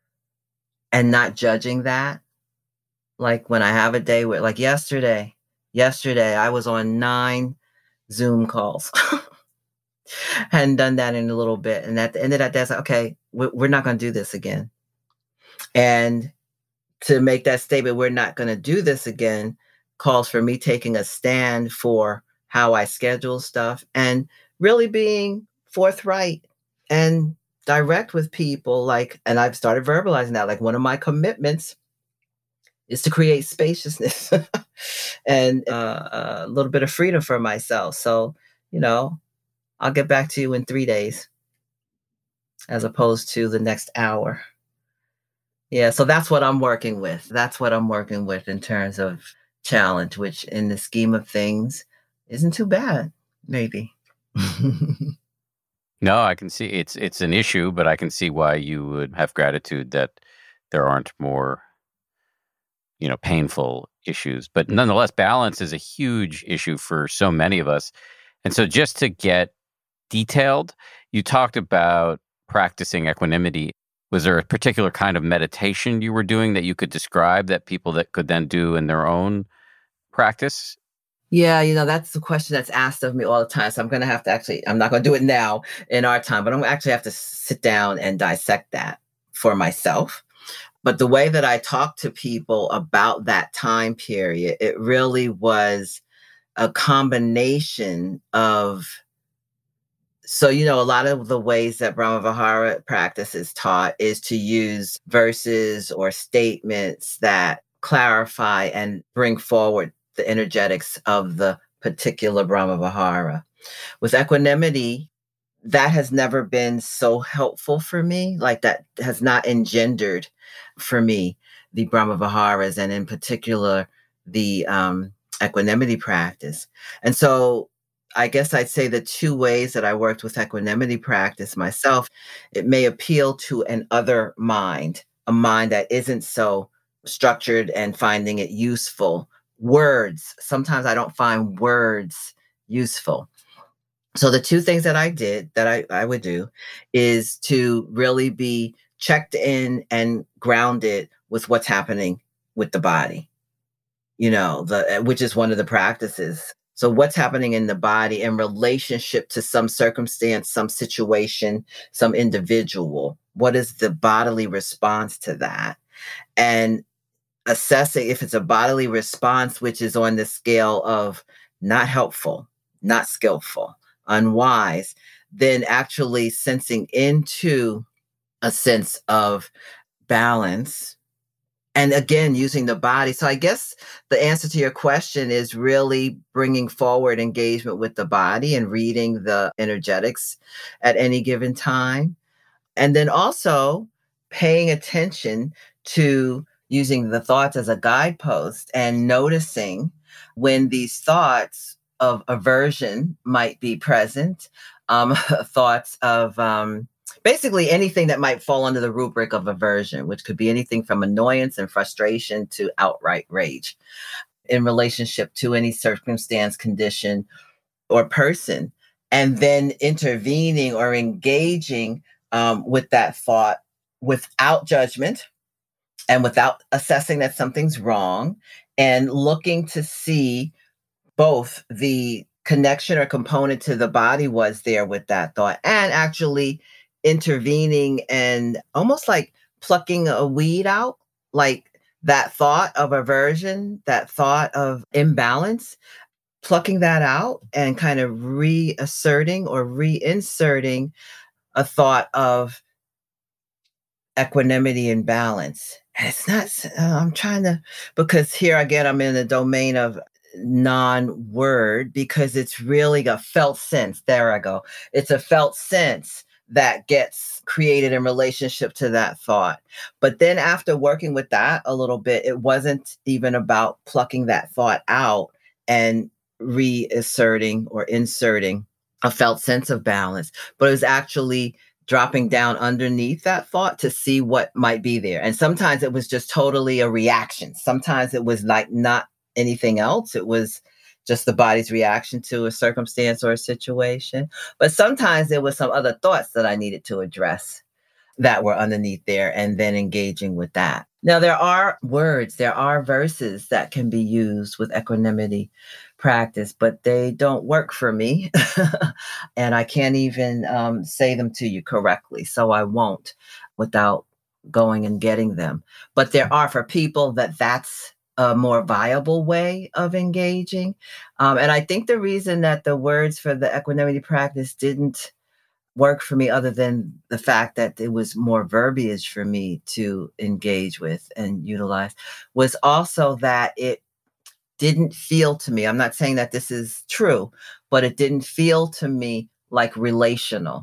And not judging that. Like when I have a day where, like yesterday, yesterday I was on nine Zoom calls. Hadn't done that in a little bit. And at the end of that day, I was like, okay, we're, we're not going to do this again. And to make that statement, we're not going to do this again, calls for me taking a stand for how I schedule stuff and really being forthright and direct with people. Like, and I've started verbalizing that, like one of my commitments is to create spaciousness and uh, a little bit of freedom for myself. So, you know, I'll get back to you in three days as opposed to the next hour. Yeah. So that's what I'm working with. That's what I'm working with in terms of challenge, which in the scheme of things isn't too bad, maybe.
No, I can see it's it's an issue, but I can see why you would have gratitude that there aren't more, you know, painful issues. But nonetheless, balance is a huge issue for so many of us. And so just to get detailed, you talked about practicing equanimity. Was there a particular kind of meditation you were doing that you could describe that people that could then do in their own practice?
Yeah, you know, that's the question that's asked of me all the time. So I'm going to have to actually, I'm not going to do it now in our time, but I'm actually have to sit down and dissect that for myself. But the way that I talk to people about that time period, it really was a combination of, so, you know, a lot of the ways that Brahmavihara practice is taught is to use verses or statements that clarify and bring forward the energetics of the particular Brahmavihara. With equanimity, that has never been so helpful for me. Like that has not engendered for me the Brahmaviharas, and in particular the um, equanimity practice. And so I guess I'd say the two ways that I worked with equanimity practice myself, it may appeal to an other mind, a mind that isn't so structured and finding it useful. Words, sometimes I don't find words useful. So the two things that I did, that I, I would do, is to really be checked in and grounded with what's happening with the body, you know, the which is one of the practices. So what's happening in the body in relationship to some circumstance, some situation, some individual? What is the bodily response to that? And assessing if it's a bodily response, which is on the scale of not helpful, not skillful, unwise, then actually sensing into a sense of balance. And again, using the body. So I guess the answer to your question is really bringing forward engagement with the body and reading the energetics at any given time. And then also paying attention to using the thoughts as a guidepost and noticing when these thoughts of aversion might be present, um, thoughts of um, basically anything that might fall under the rubric of aversion, which could be anything from annoyance and frustration to outright rage in relationship to any circumstance, condition, or person. And then intervening or engaging um, with that thought without judgment and without assessing that something's wrong, and looking to see both the connection or component to the body was there with that thought, and actually intervening and almost like plucking a weed out, like that thought of aversion, that thought of imbalance, plucking that out and kind of reasserting or reinserting a thought of equanimity and balance. And it's not, uh, I'm trying to, because here again, I'm in the domain of non-word, because it's really a felt sense. There I go. It's a felt sense that gets created in relationship to that thought. But then after working with that a little bit, it wasn't even about plucking that thought out and reasserting or inserting a felt sense of balance, but it was actually dropping down underneath that thought to see what might be there. And sometimes it was just totally a reaction. Sometimes it was like not anything else. It was just the body's reaction to a circumstance or a situation. But sometimes there were some other thoughts that I needed to address that were underneath there, and then engaging with that. Now, there are words, there are verses that can be used with equanimity practice, but they don't work for me. And I can't even um, say them to you correctly. So I won't without going and getting them. But there are, for people that that's a more viable way of engaging. Um, and I think the reason that the words for the equanimity practice didn't work for me, other than the fact that it was more verbiage for me to engage with and utilize, was also that it didn't feel to me, I'm not saying that this is true, but it didn't feel to me like relational.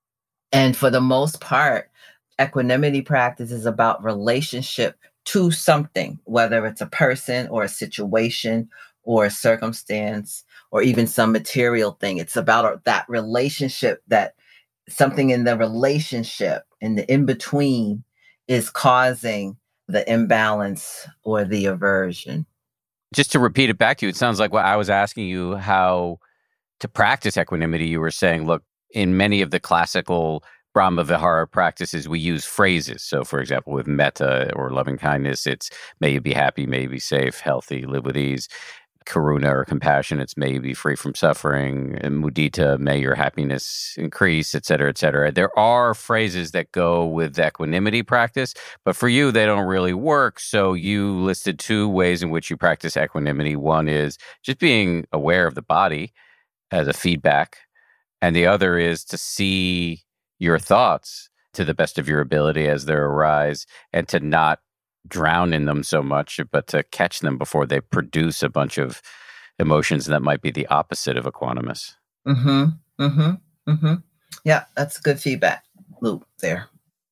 And for the most part, equanimity practice is about relationship to something, whether it's a person or a situation or a circumstance or even some material thing. It's about that relationship, that something in the relationship, in the in-between, is causing the imbalance or the aversion.
Just to repeat it back to you, it sounds like what I was asking you how to practice equanimity. You were saying, look, in many of the classical Brahma Vihara practices, we use phrases. So, for example, with metta or loving kindness, it's may you be happy, may you be safe, healthy, live with ease. Karuna or compassion, it's may you be free from suffering. And mudita, may your happiness increase, et cetera, et cetera. There are phrases that go with equanimity practice, but for you, they don't really work. So you listed two ways in which you practice equanimity. One is just being aware of the body as a feedback, and the other is to see your thoughts to the best of your ability as they arise, and to not drown in them so much, but to catch them before they produce a bunch of emotions that might be the opposite of equanimous.
Mm-hmm. Mm-hmm. Mm-hmm. Yeah, that's good feedback loop there.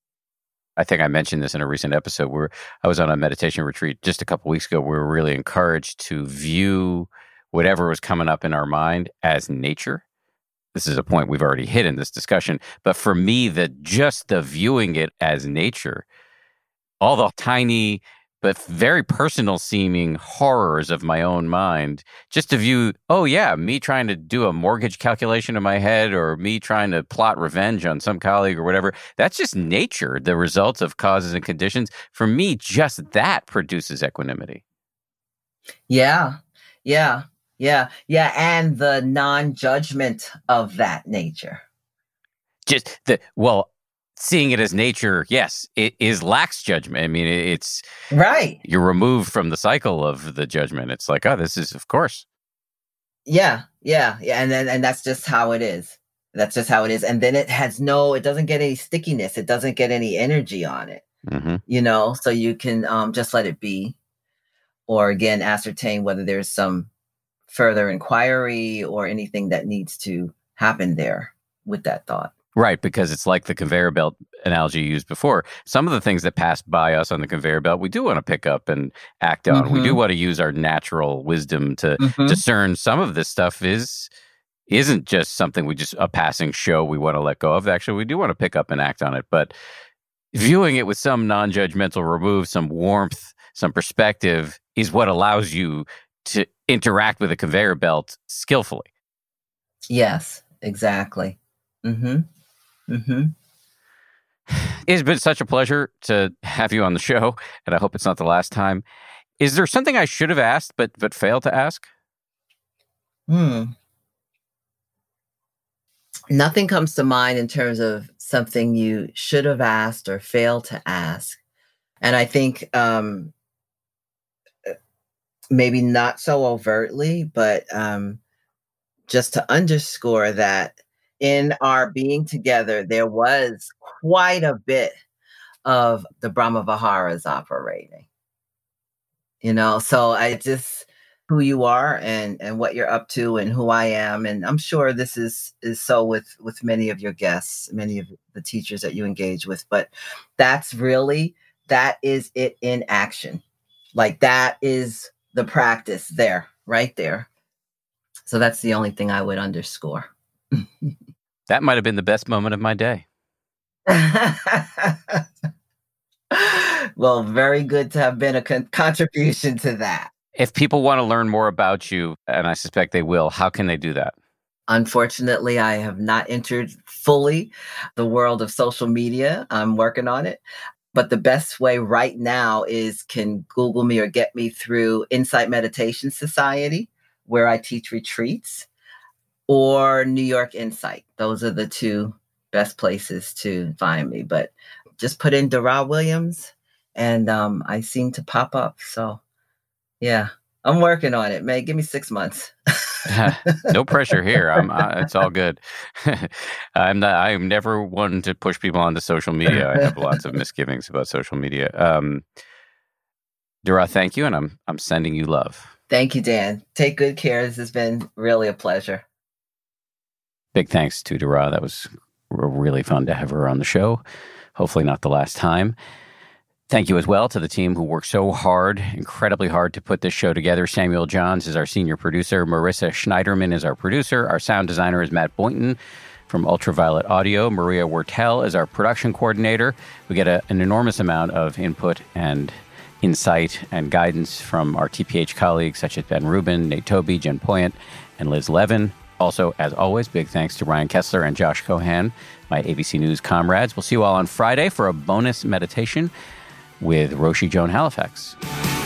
I think I mentioned this in a recent episode where I was on a meditation retreat just a couple weeks ago. We were really encouraged to view whatever was coming up in our mind as nature. This is a point we've already hit in this discussion, but for me, that just the viewing it as nature, all the tiny but very personal seeming horrors of my own mind, just to view, oh yeah, me trying to do a mortgage calculation in my head, or me trying to plot revenge on some colleague or whatever, that's just nature, the results of causes and conditions. For me, just that produces equanimity.
Yeah, yeah, yeah, yeah. And the non-judgment of that nature.
Just the, well, seeing it as nature, yes, it is lacks judgment. I mean, it's
right.
You're removed from the cycle of the judgment. It's like, oh, this is, of course.
Yeah, yeah, yeah. And then, and that's just how it is. That's just how it is. And then it has no, it doesn't get any stickiness. It doesn't get any energy on it,
mm-hmm.
you know, so you can um, just let it be. Or again, ascertain whether there's some further inquiry or anything that needs to happen there with that thought.
Right, because it's like the conveyor belt analogy you used before. Some of the things that pass by us on the conveyor belt, we do want to pick up and act on. Mm-hmm. We do want to use our natural wisdom to mm-hmm. discern some of this stuff is, isn't just something we just, a passing show we want to let go of. Actually, we do want to pick up and act on it. But viewing it with some non-judgmental remove, some warmth, some perspective is what allows you to interact with a conveyor belt skillfully.
Yes, exactly. Mm-hmm. Mm-hmm.
It's been such a pleasure to have you on the show, and I hope it's not the last time. Is there something I should have asked but but failed to ask?
Hmm. Nothing comes to mind in terms of something you should have asked or failed to ask. And I think um, maybe not so overtly, but um, just to underscore that in our being together, there was quite a bit of the Brahma Viharas operating. You know, so I just who you are and and what you're up to and who I am, and I'm sure this is is so with with many of your guests, many of the teachers that you engage with, but that's really that is it in action. Like that is the practice there, right there. So that's the only thing I would underscore.
That might have been the best moment of my day.
Well, very good to have been a con- contribution to that.
If people want to learn more about you, and I suspect they will, how can they do that?
Unfortunately, I have not entered fully the world of social media. I'm working on it. But the best way right now is can Google me or get me through Insight Meditation Society, where I teach retreats, or New York Insight. Those are the two best places to find me. But just put in Dara Williams, and um, I seem to pop up. So, yeah, I'm working on it, man. Give me six months.
No pressure here. I'm. Uh, it's all good. I'm not. I'm never one to push people onto social media. I have lots of misgivings about social media. Um, Dara, thank you, and I'm. I'm sending you love.
Thank you, Dan. Take good care. This has been really a pleasure.
Big thanks to Dara. That was really fun to have her on the show. Hopefully not the last time. Thank you as well to the team who worked so hard, incredibly hard to put this show together. Samuel Johns is our senior producer. Marissa Schneiderman is our producer. Our sound designer is Matt Boynton from Ultraviolet Audio. Maria Wertel is our production coordinator. We get a, an enormous amount of input and insight and guidance from our T P H colleagues such as Ben Rubin, Nate Toby, Jen Poyant, and Liz Levin. Also, as always, big thanks to Ryan Kessler and Josh Cohan, my A B C News comrades. We'll see you all on Friday for a bonus meditation with Roshi Joan Halifax.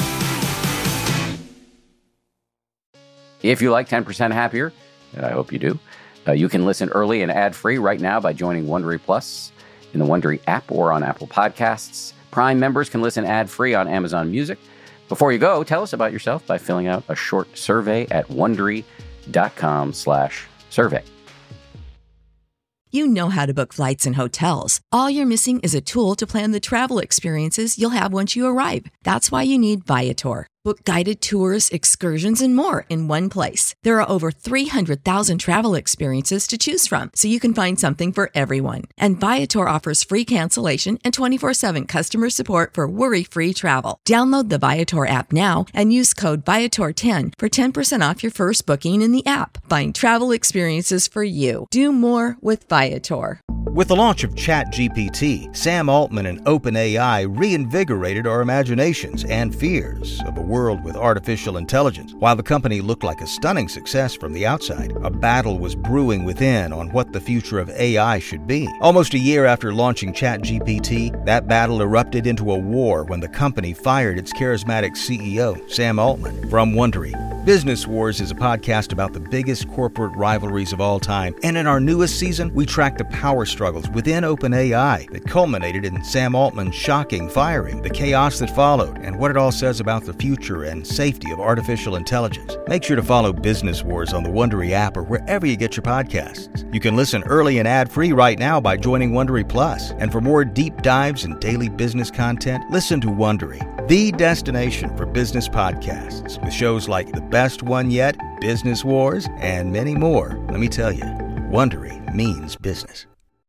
If you like ten percent Happier, and I hope you do, uh, you can listen early and ad-free right now by joining Wondery Plus in the Wondery app or on Apple Podcasts. Prime members can listen ad-free on Amazon Music. Before you go, tell us about yourself by filling out a short survey at Wondery.com slash survey.
You know how to book flights and hotels. All you're missing is a tool to plan the travel experiences you'll have once you arrive. That's why you need Viator. Book guided tours, excursions, and more in one place. There are over three hundred thousand travel experiences to choose from, so you can find something for everyone. And Viator offers free cancellation and twenty-four seven customer support for worry-free travel. Download the Viator app now and use code Viator ten for ten percent off your first booking in the app. Find travel experiences for you. Do more with Viator.
With the launch of ChatGPT, Sam Altman and OpenAI reinvigorated our imaginations and fears of a world with artificial intelligence. While the company looked like a stunning success from the outside, a battle was brewing within on what the future of A I should be. Almost a year after launching ChatGPT, that battle erupted into a war when the company fired its charismatic C E O, Sam Altman. From Wondery, Business Wars is a podcast about the biggest corporate rivalries of all time, and in our newest season, we track the power struggles within OpenAI that culminated in Sam Altman's shocking firing, the chaos that followed, and what it all says about the future and safety of artificial intelligence. Make sure to follow Business Wars on the Wondery app or wherever you get your podcasts. You can listen early and ad-free right now by joining Wondery Plus. And for more deep dives and daily business content, listen to Wondery, the destination for business podcasts, with shows like The Best One Yet, Business Wars, and many more. Let me tell you, Wondery means business.